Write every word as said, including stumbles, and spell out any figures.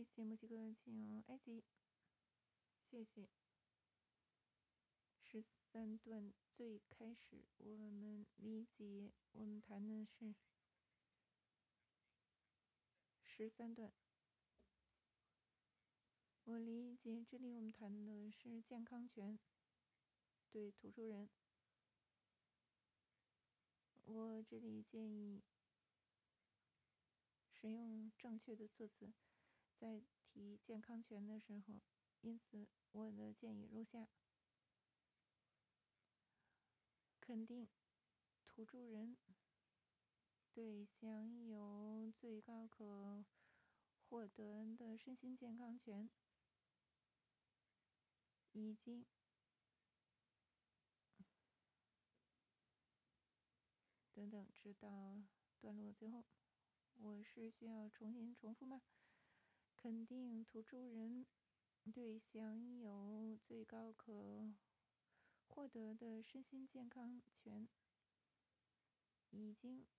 谢谢墨西哥，请埃及。谢谢。十三段最开始，我们理解，我们谈的是十三段。我理解，这里我们谈的是健康权，对土著人。我这里建议使用正确的措辞，在提健康权的时候，因此我的建议如下：肯定土著人对享有最高可获得的身心健康权已经等等，直到段落最后。我是需要重新重复吗？肯定土著人对享有最高可获得的身心健康权已经